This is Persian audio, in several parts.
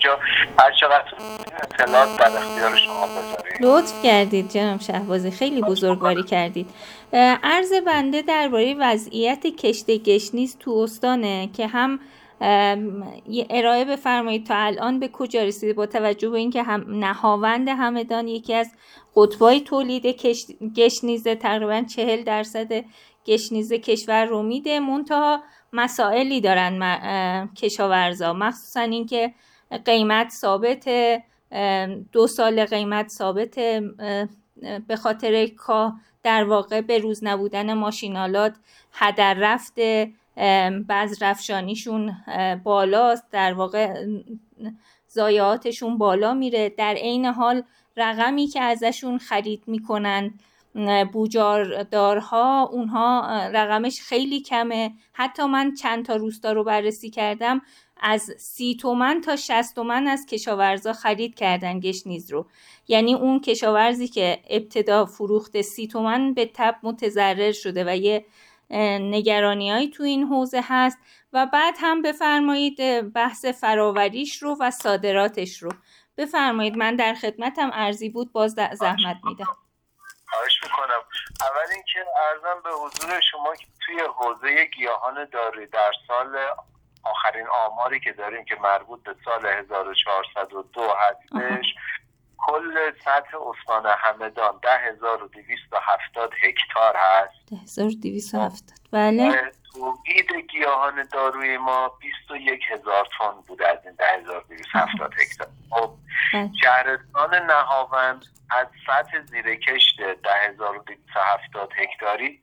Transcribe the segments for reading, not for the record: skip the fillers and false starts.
اینجا هر چقدر اطلاعات در اختیار شما بذارید. لطف کردید جناب شهبازی، خیلی بزرگواری کردید. عرض بنده درباره وضعیت کشت گشنیز تو استانه که هم ارائه بفرمایید تا الان به کجا رسیده، با توجه به اینکه هم نهاوند همدان یکی از قطبای تولید گشنیز، تقریبا 40% گشنیز کشور رو میده، منتها مسائلی دارن کشاورزا، مخصوصا اینکه قیمت ثابته، 2 سال قیمت ثابته به خاطر در واقع به روز نبودن ماشینالات، هدر رفته، بذرافشانیشون بالاست، در واقع ضایعاتشون بالا میره. در عین حال رقمی که ازشون خرید میکنن بوجاردارها، اونها رقمش خیلی کمه. حتی من چند تا روستا رو بررسی کردم، از 30 تومن تا 60 تومن از کشاورزا خرید کردن گشنیز رو. یعنی اون کشاورزی که ابتدا فروخته 30 تومن به تبع متضرر شده و یه نگرانی‌هایی تو این حوزه هست. و بعد هم بفرمایید بحث فراوریش رو و صادراتش رو بفرمایید. من در خدمتم، ارزی بود باز زحمت میدم. خواهش میکنم. اول اینکه عرضم به حضور شما که توی حوزه گیاهان دارویی در سال آخرین آماری که داریم که مربوط به سال 1402 هستش، کل سطح استان همدان 10270 هکتار هست. 10270 بله. تولید گیاهان دارویی ما 21000 تن بود از این 10270 هکتار. خب شهرستان نهاوند از سطح زیر کشت 10270 هکتاری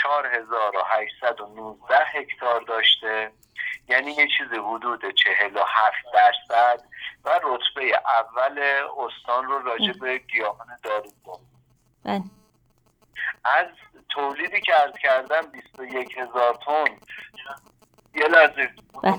4819 هکتار داشته، یعنی یه چیز حدود 47% و رتبه اول استان رو راجع به گیاهان دارویی بله. از تولیدی که عرض کردم 21000 تن. یه لحظه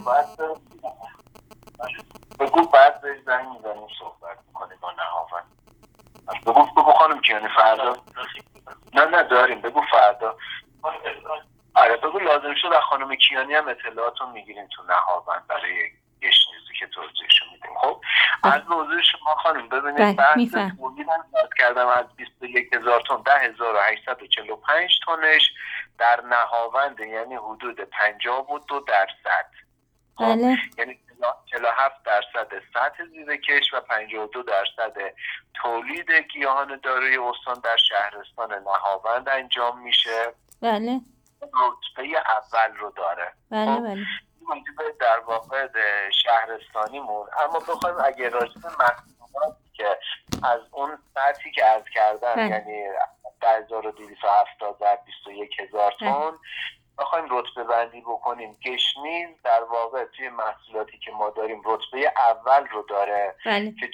بگو بعد بهش زنگ میزنیم صحبت میکنیم با نهاوند. بگو خانم کیانی فردا. نه داریم، بگو فردا. آره بگو لازم شد از خانم کیانی هم اطلاعات رو میگیریم تو نهاوند برای گشنیزی که توضیحشو میدیم. خب از موضوع شما خانم ببینید، بحث تولیدم یاد کردم از 21000 تن 10845 تنش در نهاوند، یعنی حدود 52%. بله. یعنی 47% سطح زیر کش و 52% تولید گیاهان دارویی استان در شهرستان نهاوند انجام میشه. بله. رتبه اول رو داره. بله. موجود در واقع شهرستانیمون. اما بخوایم اگه راجع به محصولاتی که از اون سطحی که عرض کردم یعنی 10270 در 21000 تن بخوایم رتبه بندی بکنیم، گشنیز در واقع توی محصولاتی که ما داریم رتبه اول رو داره که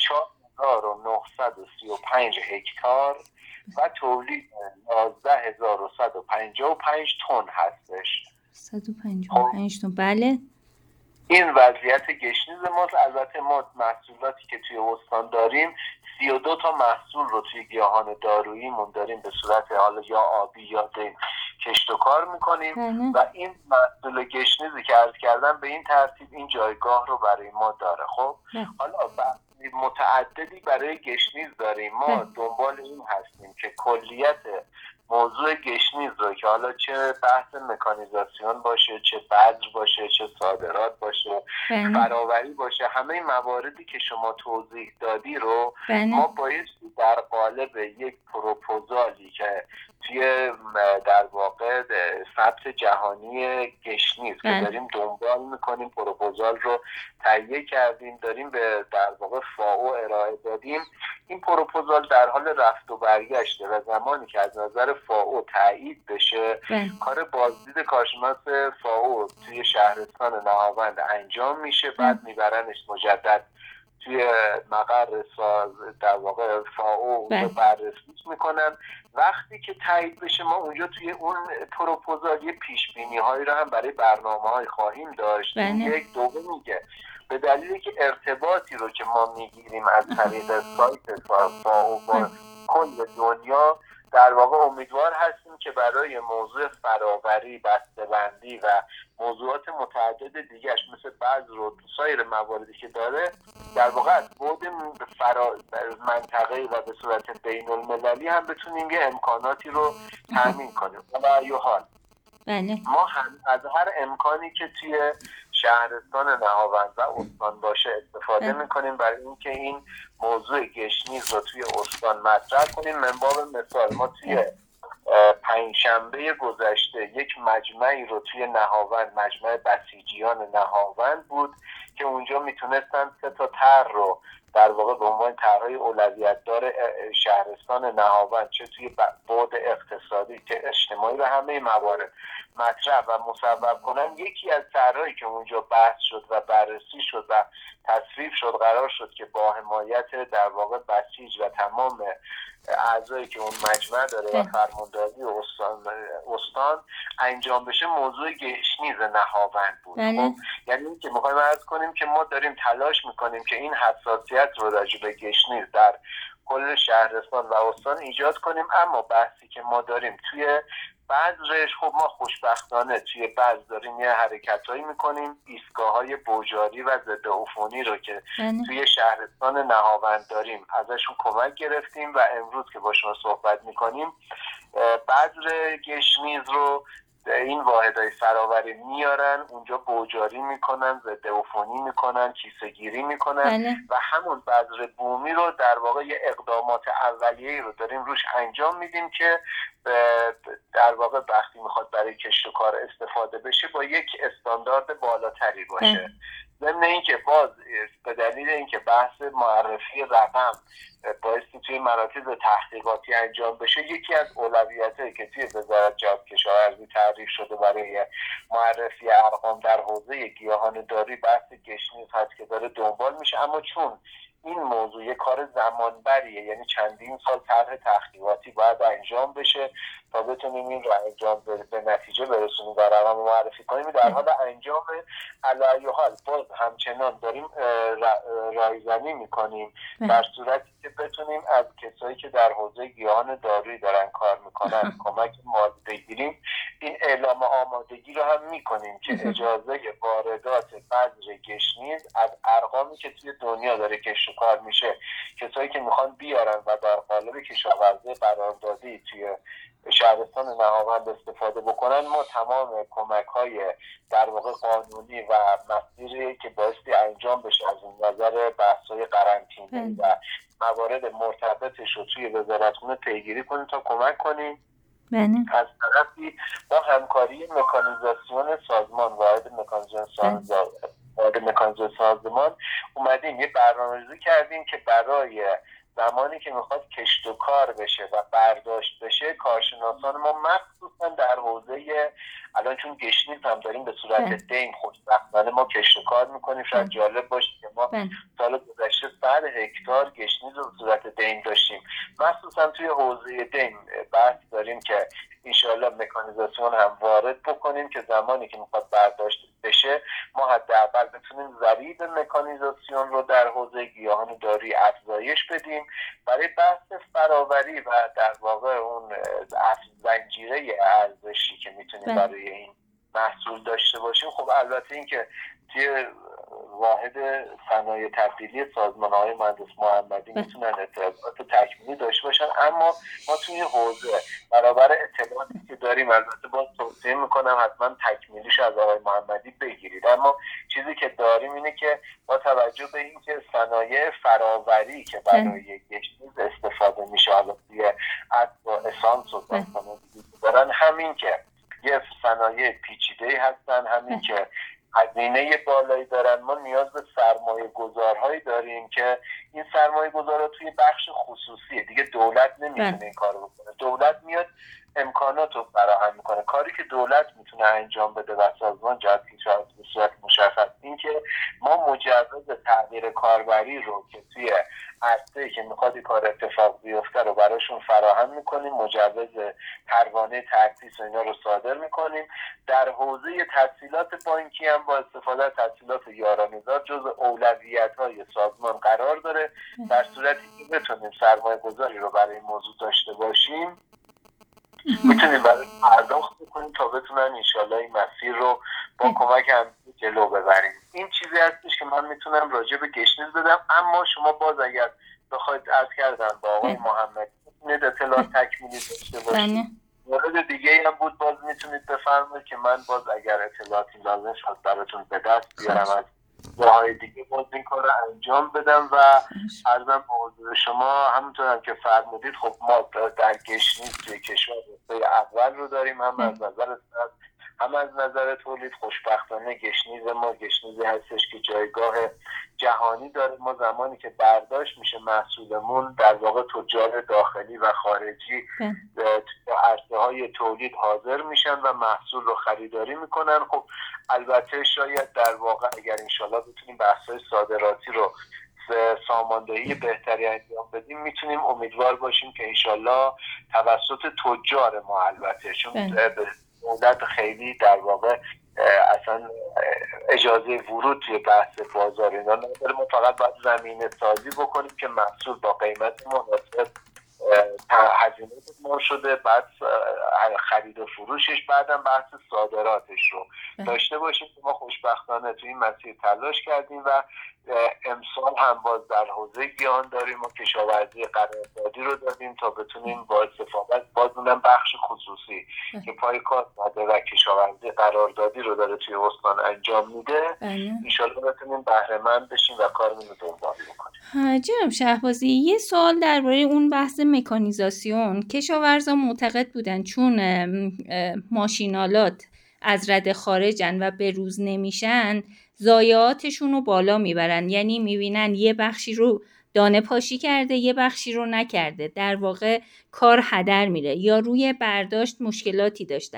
4935 هکتار و تولید 11155 تن هستش. 155 تن بله. این وضعیت گشنیز ماست. البته ما محصولاتی که توی استان داریم 32 تا محصول رو توی گیاهان داروییمون داریم به صورت حالا یا آبی یا دیم کشت و کار میکنیم و این محصول گشنیزی که عرض کردم به این ترتیب این جایگاه رو برای ما داره. خب حالا متعددی برای گشنیز داریم. ما دنبال این هستیم که کلیت موضوع گشنیز رو که حالا چه بحث مکانیزاسیون باشه، چه بذر باشه، چه صادرات باشه، فراوری باشه، همه مواردی که شما توضیح دادی رو ما باید در قالب یک پروپوزالی که توی در واقع ثبت جهانی گشنیز که داریم دنبال میکنیم، پروپوزال رو تهیه کردیم، داریم به در واقع فائو ارائه دادیم. این پروپوزال در حال رفت و برگشته و زمانی که از نظر فائو تایید بشه کار بازدید کارشناس فائو توی شهرستان نهاوند انجام میشه. بعد میبرنش مجدد توی مقر در واقع فائو بررسی میکنن. وقتی که تایید بشه ما اونجا توی اون پروپوزال یه پیش بینی هایی رو هم برای برنامه‌های خواهیم داشت. یک دوم میگه به دلیلی که ارتباطی رو که ما میگیریم از طریق سایت فائو با کل دنیا، در واقع امیدوار هستیم که برای موضوع فراوری، بسته‌بندی و موضوعات متعدد دیگرش مثل بذر و سایر مواردی که داره در واقع منطقه‌ای و به صورت بین المللی هم بتونیم یه امکاناتی رو تامین کنیم. ولی حال ما هم از هر امکانی که توی شهرستان نهاوند و استان باشه استفاده میکنیم برای اینکه این موضوع گشنیز رو توی استان مطرح کنیم. من باب مثال ما توی پنجشنبه گذشته یک مجمعی رو توی نهاوند، مجمع بسیجیان نهاوند بود که اونجا میتونستن 3 تا طرح رو در واقع به عنوان طرح‌های اولویت دار شهرستان نهاوند، چه توی بعد اقتصادی که اجتماعی و همه موارد مطرح و مصوب کنن. یکی از طرح‌هایی که اونجا بحث شد و بررسی شد و تصویب شد، قرار شد که با حمایت در واقع بسیج و تمام اعضایی که اون مجمع داره و فرمانداری استان انجام بشه، موضوع گشنیز نهاوند بود. خب یعنی این که میخوایم عرض کنیم که ما داریم تلاش میکنیم که این حساسیت رو راجع به گشنیز در کل شهرستان و استان ایجاد کنیم، اما بحثی که ما داریم توی بعضش، خب ما خوشبختانه توی بعض داریم یه حرکتایی میکنیم، ایستگاه‌های بوجاری و ضد عفونی رو که توی شهرستان نهاوند داریم ازشون کمک گرفتیم و امروز که با شما صحبت میکنیم بذر گشنیز رو این واحدهای فراوری میارن اونجا، بوجاری میکنن، ضد عفونی میکنن، کیسه گیری میکنن و همون بذر بومی رو در واقع یه اقدامات اولیه‌ای رو داریم روش انجام میدیم که در واقع وقتی میخواد برای کشت و کار استفاده بشه با یک استاندارد بالاتری باشه. ضمن اینکه باز به دلیل اینکه بحث معرفی رقم بایستی توی مراکز تحقیقاتی انجام بشه، یکی از اولویتایی که توی وزارت جهاد کشاورزی تعریف شده برای معرفی ارقام در حوزه گیاهان داری بحث گشنیز هست که داره دنبال میشه. اما چون این موضوع یک کار زمانبریه، یعنی چندین سال طرح تحقیقاتی باید انجام بشه تا بتونیم این رو انجام به نتیجه برسونیم و رقم معرفی کنیم، در حال انجام. علی حال باز همچنان داریم رایزنی میکنیم در صورتی که بتونیم از کسایی که در حوزه گیاهان دارویی دارن کار میکنن کمک مالی بگیریم. این اعلام آمادگی رو هم میکنیم که اجازه واردات بذر گشنیز از ارقامی که توی دنیا داره کشت و کار میشه، کسایی که میخوان بیارن و در قالب کشاورزی قراردادی توی شهرستان نهاوند استفاده بکنن، ما تمام کمک‌های در واقع قانونی و مسیری که بایستی انجام بشه از این نظر بحث‌های قرنطینه‌ای و موارد مرتبطش رو توی وزارتخونه پیگیری کنیم تا کمک کنیم. از طرفی با همکاری مکانیزاسیون سازمان، واحد مکانیزاسیون سازمان اومدیم یه برنامه‌ریزی کردیم که برای زمانی که میخواد کشت و کار بشه و برداشت بشه، کارشناسان ما مخصوصا در حوزه الان چون گشنیز هم داریم به صورت دیم، خوشبختانه ما کشت و کار میکنیم. شاید جالب باشه که ما سال گذشته 100 هکتار گشنیز رو به صورت دیم داشتیم. مخصوصا توی حوزه دیم بحث داریم که انشاءالله مکانیزاسیون هم وارد بکنیم که زمانی که میخواد برداشت بشه ما حداقل بتونیم ضریب مکانیزاسیون رو در حوزه گیاهان دارویی افزایش بدیم برای بحث فراوری و در واقع اون زنجیره ارزشی که میتونیم برای این محصول داشته باشیم. خب البته این که توی واحد صنایع تبدیلی سازمان‌های مهندس محمدی میتونن اطلاعات تکمیلی داشته باشن، اما ما توی حوزه برابر اطلاعاتی که داریم البته باز توصیه میکنم حتما تکمیلیش از آقای محمدی بگیرید، اما چیزی که داریم اینه که با توجه به اینکه صنایع فراوری که برای گشنیز استفاده میشه، حالا توی عطر و اسانس و دارن، همین که یه صنایع پیچیده‌ای هستن، همین که هزینه بالایی دارن، ما نیاز به سرمایه گذارهایی داریم که این سرمایه گذارها توی بخش خصوصیه دیگه، دولت نمیتونه این کارو بکنه. دولت میاد امکانات رو فراهم میکنه. کاری که دولت میتونه انجام بده و سازمان جهاد کشاورزی به صورت مشخص این که ما مجوز تغییر کاربری رو که توی عرصه‌ای که میخواد کار اتفاق بیفته رو براشون فراهم میکنیم، مجوز پروانه تأسیس اینا رو صادر میکنیم. در حوزه تسهیلات بانکی هم با استفاده از تسهیلات یارانه‌زا جزء اولویت‌های سازمان قرار داره. در صورتی که بتونیم سرمایه گذاری رو برای این موضوع داشته باشیم میتونیم برای پرداخت بکنیم تا بتونن انشالله این مسیر رو با کمک هم جلو ببریم. این چیزی هستش که من میتونم راجع به گشنیز بدم، اما شما باز اگر بخواید عرض کردم با آقای محمد میتونید اطلاعات تکمیلی داشته باشید. مورد دیگه هم بود باز میتونید بفرمایید که من باز اگر اطلاعاتی لازم شد براتون به دست بیارم از جاهای دیگه باز این کار رو انجام بدم. و عرضم به حضور شما همونطور هم که فرمودید خب ما در گشنیز توی کشور رتبه اول رو داریم، هم از نظر هم از نظر تولید. خوشبختانه گشنیز ما گشنیزی هستش که جایگاه جهانی داره. ما زمانی که برداشت میشه محصولمون در واقع تجار داخلی و خارجی توی عرصه‌های تولید حاضر میشن و محصول رو خریداری میکنن. خب البته شاید در واقع اگر انشالله بتونیم بحث‌های صادراتی رو ساماندهی بهتری انجام بدیم میتونیم امیدوار باشیم که انشالله توسط تجار ما، البته چون دولت خیلی در واقع اصلا اجازه ورود توی بحث بازار اینا نداره، ما فقط باید زمینه سازی بکنیم که محصول با قیمت مناسب هزینه ما شده، بعد خرید و فروشش، بعدم بحث صادراتش رو داشته باشیم که ما خوشبختانه توی این مسیر تلاش کردیم و امسال هم باز در حوزه گیاهان داریم و کشاورزی قراردادی رو دادیم تا بتونیم با استفاده باز اونم بخش خصوصی که پای کار اومده و کشاورزی قراردادی رو داره توی استان انجام میده، انشالله بتونیم بهره مند بشیم و کارمون رو دنبال بکنیم. جناب شهبازی، یه سوال درباره اون بحث مکانیزاسیون. کشاورزا معتقد بودن چون ماشینالات از رده خارجن و به روز نمیشن ضایعاتشون رو بالا میبرن، یعنی میبینن یه بخشی رو دانه پاشی کرده یه بخشی رو نکرده، در واقع کار هدر میره یا روی برداشت مشکلاتی داشتن.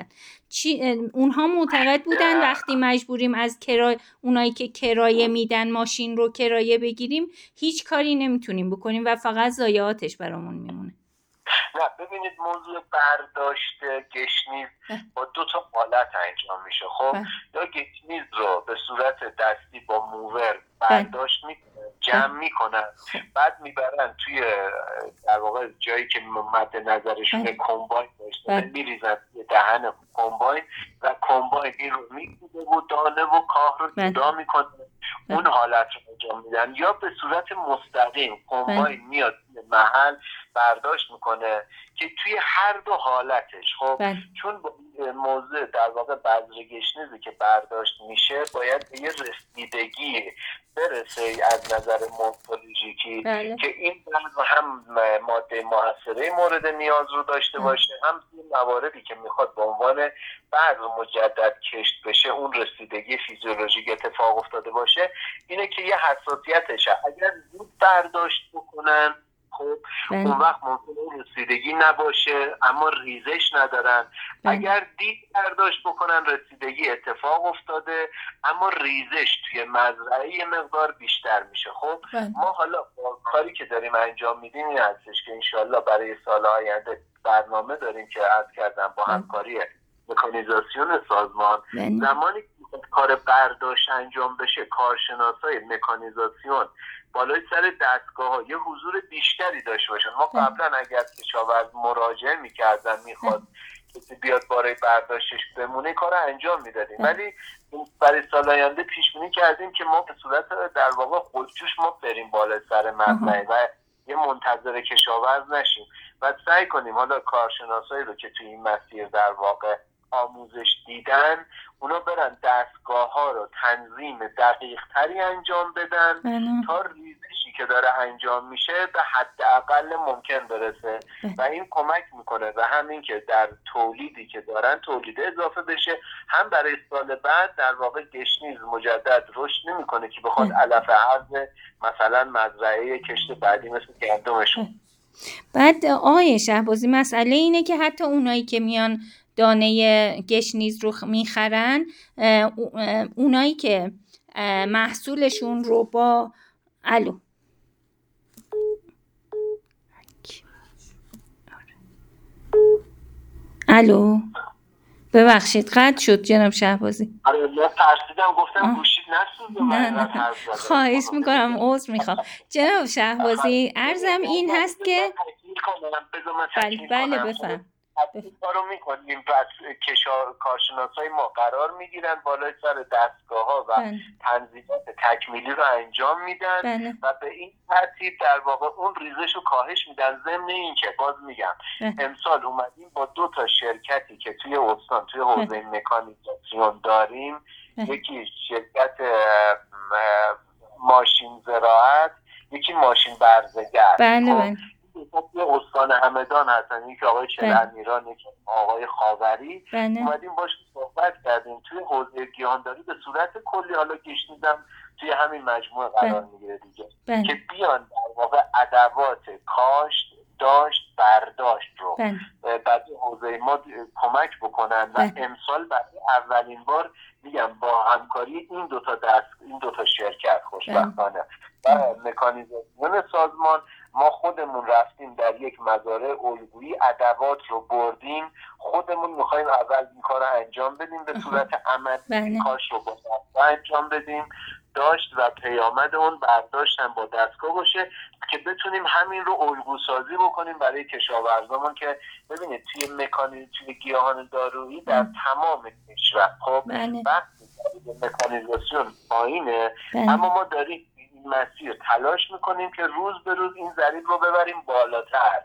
اونها معتقد بودن وقتی مجبوریم از اونایی که کرایه میدن ماشین رو کرایه بگیریم هیچ کاری نمیتونیم بکنیم و فقط ضایعاتش برامون میمونه. نه ببینید، موضوع برداشت گشنیز با دو تا حالت انجام میشه. خب یا گشنیز رو به صورت دستی با موور برداشت میکنن، جمع میکنن، بعد میبرن توی در واقع جایی که مد نظرشون کمباین داشته میریزن توی دهن کمباین و کمباین این رو میگیره و دانه و کاه رو جدا میکنه، اون حالت رو انجام میدن. یا به صورت مستقیم کمباین میاد محل برداشت میکنه که توی هر دو حالتش خب چون موضوع در واقع بذر گشنیزی که برداشت میشه باید به یه رسیدگی برسه از نظر مورفولوژیکی که این هم ماده موثره مورد نیاز رو داشته باشه، هم این مواردی که میخواد به عنوان بذر مجدد کشت بشه اون رسیدگی فیزیولوژیک اتفاق افتاده باشه. اینه که یه حساسیتشه. اگر زود برداشت بکنن خب اون وقت ممکنه اون رسیدگی نباشه اما ریزش ندارن. اگر دیر برداشت بکنن رسیدگی اتفاق افتاده اما ریزش توی مزرعه یه مقدار بیشتر میشه. خب ما حالا با کاری که داریم انجام میدیم این هستش که انشالله برای سال آینده برنامه داریم که عرض کردم با همکاری مکانیزاسیون سازمان زمانی که کار برداشت انجام بشه کارشناسای مکانیزاسیون بالای سر دستگاه ها یه حضور بیشتری داشته باشن. ما قبلا اگر کشاورز مراجعه میکردن میخواد کسی بیاد برای برداشتش بمونه کار انجام میدادیم، ولی برای سال آینده پیش بینی کردیم که ما به صورت در واقع خودجوش ما بریم بالای سر مزرعه و یه منتظر کشاورز نشیم و سعی کنیم حالا کارشناسایی رو که توی این مسیر در واقع آموزش دیدن اونا برن دستگاه ها رو تنظیم دقیق تری انجام بدن تا ریزشی که داره انجام میشه به حداقل ممکن برسه و این کمک میکنه و همین که در تولیدی که دارن تولید اضافه بشه، هم برای سال بعد در واقع گشنیز مجدد رشد نمیکنه که بخواد علف ارز مثلا مزرعه کشت بعدی مثل گندمشون. بعد آقای شهبازی مسئله اینه که حتی اونایی که میان دانه گشنیز رو میخرن، اونایی که محصولشون رو با الو ببخشید قطع شد جناب شهبازی. آره من ترسیدم گفتم گوشید نسوزه. نه خواهش میکنم، عذر میخوام جناب شهبازی. عرضم این هست که بله بفهم. این کارو میکنیم. پس کارشناسای ما قرار میگیرن بالای سر دستگاه ها و تنظیمات تکمیلی رو انجام میدن و به این ترتیب در واقع اون ریزش رو کاهش میدن. ضمن این که باز میگم امسال اومدیم با 2 تا شرکتی که توی استان توی حوزه مکانیزاسیون داریم، یکی شرکت ماشین زراعت، یکی ماشین برزگر. بله. توی استان همدان هستن، یکی آقای چلمیران، یکی آقای خاوری. اومدیم باش صحبت کردیم توی حوزه گیاهانداری به صورت کلی. حالا گشنیزم توی همین مجموعه قرار میگیره دیگه، که بیان در واقع ادوات کاشت، داشت، برداشت رو بعد حوزه ما کمک بکنن و امسال برای اولین بار میگم با همکاری این 2 تا شرکت خوشبختانه و مکانیزاسیون سازمان ما خودمون رفتیم در یک مزارع الگویی، ادوات رو بردیم، خودمون میخوایم اول این کار رو انجام بدیم به صورت عملی، کاش رو با دستگاه انجام بدیم، داشت و پیامد اون برداشتن با دستگاه باشه که بتونیم همین رو الگو سازی بکنیم برای کشاورزامون. که ببینید توی گیاهان دارویی در تمام کشور خب وقتی مکانیزاسیون پایینه، اما ما داریم این مسیر تلاش میکنیم که روز به روز این ضریب رو ببریم بالاتر.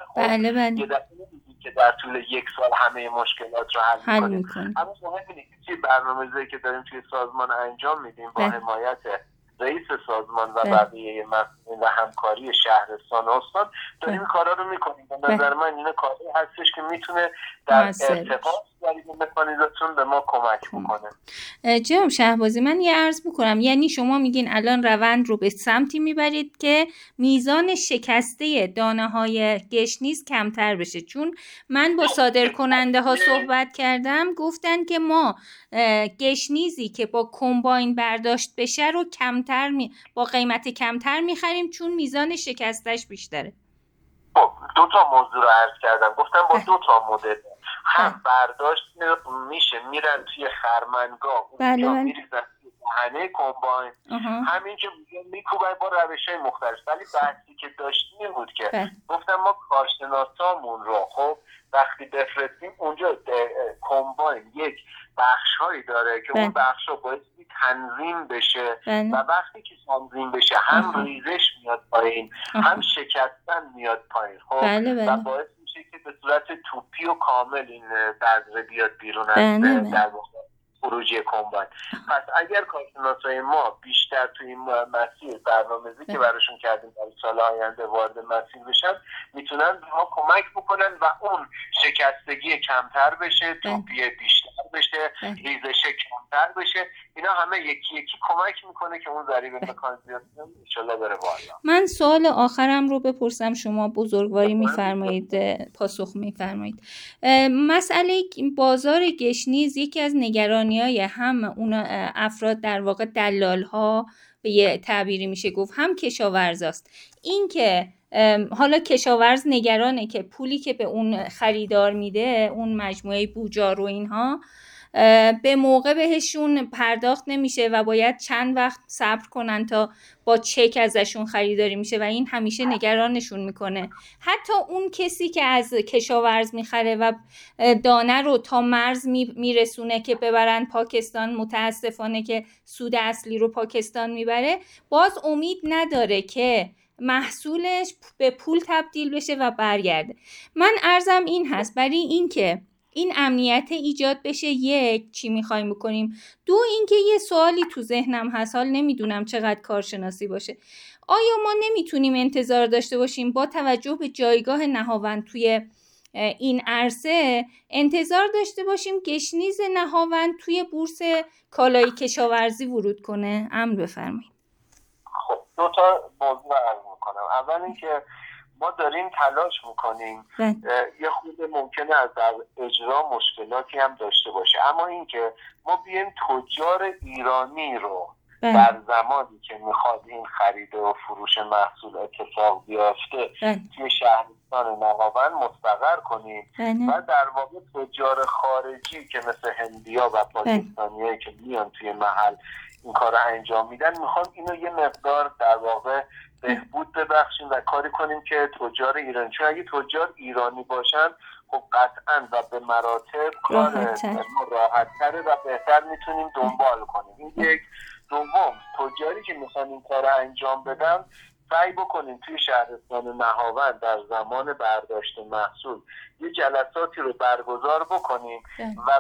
که در طول 1 سال همه مشکلات رو حل میکنیم. اما شما ببینید که برنامه‌ریزی که داریم توی سازمان انجام میدیم با حمایت رئیس سازمان و بقیه مسئولین و همکاری شهرستان و استان داریم کارا رو میکنیم. به نظر من این کاری هستش که میتونه در ارتقاء ضریب مکانیزاسیون به ما کمک بکنه. جناب شهبازی، من یه عرض بکنم، یعنی شما میگین الان روند رو به سمتی میبرید که میزان شکسته دانه های گشنیز کمتر بشه؟ چون من با صادرکننده ها صحبت کردم، گفتن که ما گشنیزی که با کمباین برداشت بشه رو با قیمت کمتر میخریم چون میزان شکستش بیشتره. 2 تا موضوع رو عرض کردم، گفتم با 2 تا مدل هم برداشت میشه، میرن توی خرمنگاه اونجا میریزن دهنه کمباین، همین که میکوبن با روش‌های مختلف. ولی بحثی که داشتیم بود که گفتم ما کارشناسامون رو خب وقتی بفرستیم اونجا کمباین یک بخش‌هایی داره که اون بخش‌ها باید تنظیم بشه و وقتی که تنظیم بشه هم ریزش میاد پایین هم شکستن میاد پایین خب و باعث میشه که به صورت توپی و کامل این بذره بیاد بیرون از در واقع خروجی کمباین. پس اگر کارشناسای ما بیشتر توی این مسیر برنامه‌ریزی که براشون کردیم برای سال آینده وارد مسیر بشن، میتونن به ما کمک بکنن و اون شکستگی کمتر بشه، توپی بیشتر بشه، ریزش کمتر بشه. اینا همه یکی یکی کمک میکنه که اون ضریب مکانیزاسیون ان شاءالله بره بالا. من سوال آخرم رو بپرسم، شما بزرگواری میفرمایید پاسخ میفرمایید. مسئله بازار گشنیز یکی از نگرانی‌های هم اون افراد در واقع دلال‌ها به یه تعبیری میشه گفت، هم کشاورزاست. این که حالا کشاورز نگرانه که پولی که به اون خریدار میده، اون مجموعه بوجار و اینها، به موقع بهشون پرداخت نمیشه و باید چند وقت صبر کنن تا با چک ازشون خریداری میشه و این همیشه نگرانشون میکنه. حتی اون کسی که از کشاورز میخره و دانه رو تا مرز میرسونه که ببرن پاکستان، متاسفانه که سود اصلی رو پاکستان میبره، باز امید نداره که محصولش به پول تبدیل بشه و برگرده. من عرضم این هست، برای این که این امنیت ایجاد بشه، یک، چی میخوایم بکنیم؟ 2، اینکه یه سوالی تو ذهنم هست، حال نمیدونم چقدر کارشناسی باشه. آیا ما نمیتونیم انتظار داشته باشیم با توجه به جایگاه نهاوند توی این عرصه، انتظار داشته باشیم گشنیز نهاوند توی بورس کالای کشاورزی ورود کنه؟ امر بفرمایید. خب 2 تا موضوع عرض میکنم. اول اینکه ما داریم تلاش میکنیم، یه خود ممکنه از در اجرا مشکلاتی هم داشته باشه، اما اینکه ما بیایم تجار ایرانی رو در زمانی که میخواد این خرید و فروش محصول اتفاق بیفته توی شهرستان نهاوند مستقر کنیم و در واقع تجار خارجی که مثل هندیا و پاکستانیایی که میان توی محل این کار رو انجام میدن، میخوام اینو یه مقدار در واقع بهبود ببخشیم و کاری کنیم که تجار ایرانی، چون اگه تجار ایرانی باشن خب قطعا و به مراتب کار راحت‌تره و بهتر میتونیم دنبال کنیم. این یک. دوم، تجاری که میخوان این کار رو انجام بدن سعی بکنیم توی شهرستان نهاوند در زمان برداشت محصول یه جلساتی رو برگزار بکنیم و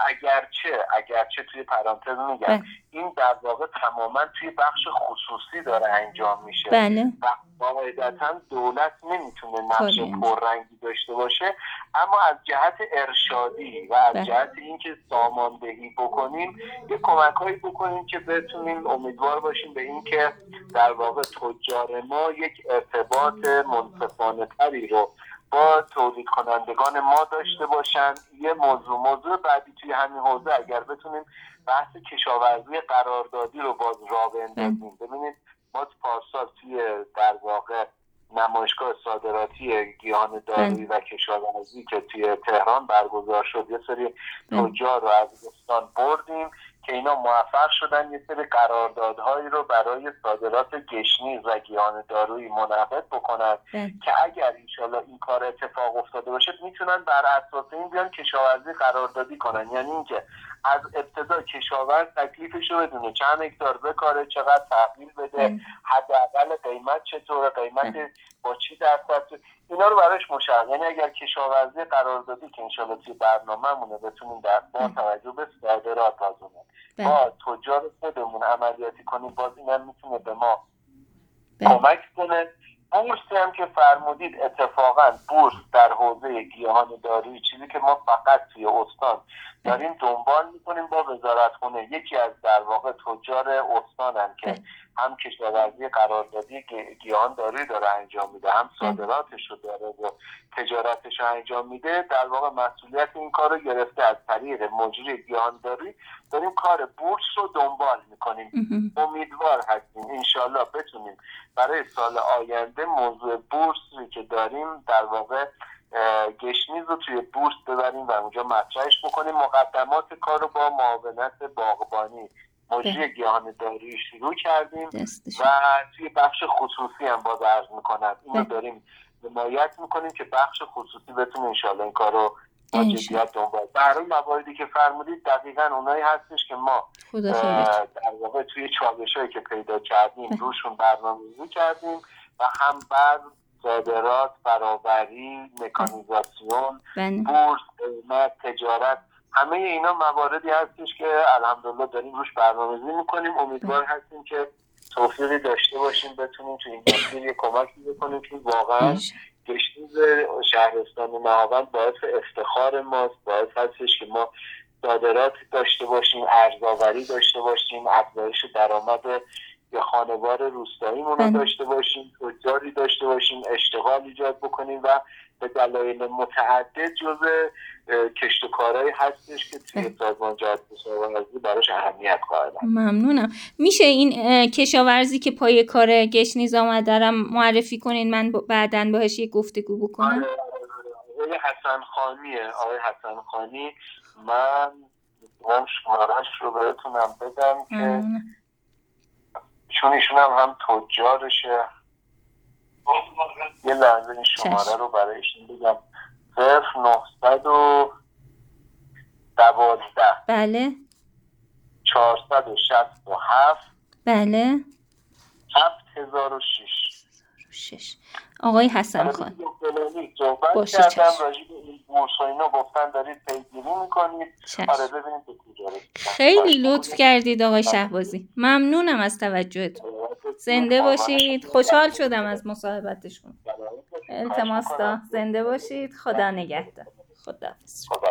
اگرچه توی پرانتز میگم این در واقع تماما توی بخش خصوصی داره انجام میشه و قاعدتا دولت نمیتونه نقش پررنگی داشته باشه، اما از جهت ارشادی و از جهت اینکه ساماندهی بکنیم یه کمک‌هایی بکنیم که بتونیم امیدوار باشیم به اینکه در واقع تجار ما یک ارتباط منصفانه تری رو با تولید کنندگان ما داشته باشن. یه موضوع بعدی توی همین حوزه اگر بتونیم بحث کشاورزی قراردادی رو باز راه بندازیم. ببینید ما پارسال توی در واقع نمایشگاه صادراتی گیاهان دارویی و کشاورزی که توی تهران برگزار شد یه سری تجار رو از استان بردیم که اینا موفق شدن یه سری قراردادهایی رو برای صادرات گشنیز و گیاهان دارویی منعقد بکنن که اگر انشالله این کار اتفاق افتاده باشه میتونن بر اساس این بیان کشاورزی قراردادی کنن. یعنی اینکه از ابتدا کشاورز تکلیفش رو بدونه چند هکتار بکاره، چقدر تحویل بده، حداقل قیمت چطوره، قیمت با چی درصد، اینا رو براش مشخص. یعنی اگر کشاورزی قراردادی که انشالله توی برنامه‌مونه بتونیم در با توجه به صادرات با تجار خودمون عملیاتی کنیم، باز اینم میتونه به ما کمک کنه. بورس هم که فرمودید، اتفاقا بورس در حوزه گیاهان دارویی چیزی که ما فقط توی استان داریم دنبال میکنیم با وزارتخونه، یکی از در واقع تجار استانن که هم کشاورزی قراردادی گیاهان دارویی داره انجام میده، هم صادراتش رو داره و تجارتش رو انجام میده. در واقع مسئولیت این کار رو گرفته، از طریق مجری گیاهان دارویی داریم کار بورس رو دنبال میکنیم. امیدوار هستیم انشالله بتونیم برای سال آینده موضوع بورس که داریم در واقع گشنیز رو توی بورس ببریم و اونجا مطرحش بکنیم. مقدمات کار رو با معاونت باغبانی مجری گیاهان دارویی شروع کردیم و توی بخش خصوصی هم باز عرض میکنم اینو داریم حمایت میکنیم که بخش خصوصی بتونه انشالله این کار رو با جدیت دنبال. برای مواردی که فرمودید دقیقاً اونایی هستش که ما در واقع توی چالشایی که پیدا کردیم روشون برنامه‌ریزی کردیم و هم بعد صادرات، برابری، مکانیزاسیون، بورس، قیمت، تجارت، همه اینا مواردی هستش که الحمدلله داریم روش برنامه‌ریزی میکنیم. امیدوار هستیم که توفیقی داشته باشیم بتونیم تو این مسیر یه کمکی بکنیم که واقعا گشنیز شهرستان نهاوند باعث افتخار ماست، باعث هستش که ما صادرات داشته باشیم، ارزآوری داشته باشیم، افزایش درآمد یا خانوار روستاییمون رو داشته باشیم، تجاری داشته باشیم، اشتغال ایجاد بکنیم و به دلایل متعدد جزء کشت و کارهایی هستش که توی سازمان جهاد کشاورزی براش اهمیت قائلم. ممنونم. میشه این کشاورزی که پای کار گشنیز آمده رو معرفی کنین، من بعداً باهاش یه گفتگو بکنم؟ آقای حسن خانی من شمارش رو بهتونم بدم که چون ایشون هم تجارشه. یه لحظه این شماره رو برای ایشون بگم. 0912 بله 467 بله 7006. آقای حسن خان باشه. کردم راجع به این بورس و اینا گفتن دارید پیگیری میکنید. آره ببینید به کجا رسیدن. خیلی لطف کردید آقای شهبازی، ممنونم از توجهتون. زنده باشید. خوشحال شدم از مصاحبتشون. التماس زنده باشید. خدا نگهدار. خداحافظ.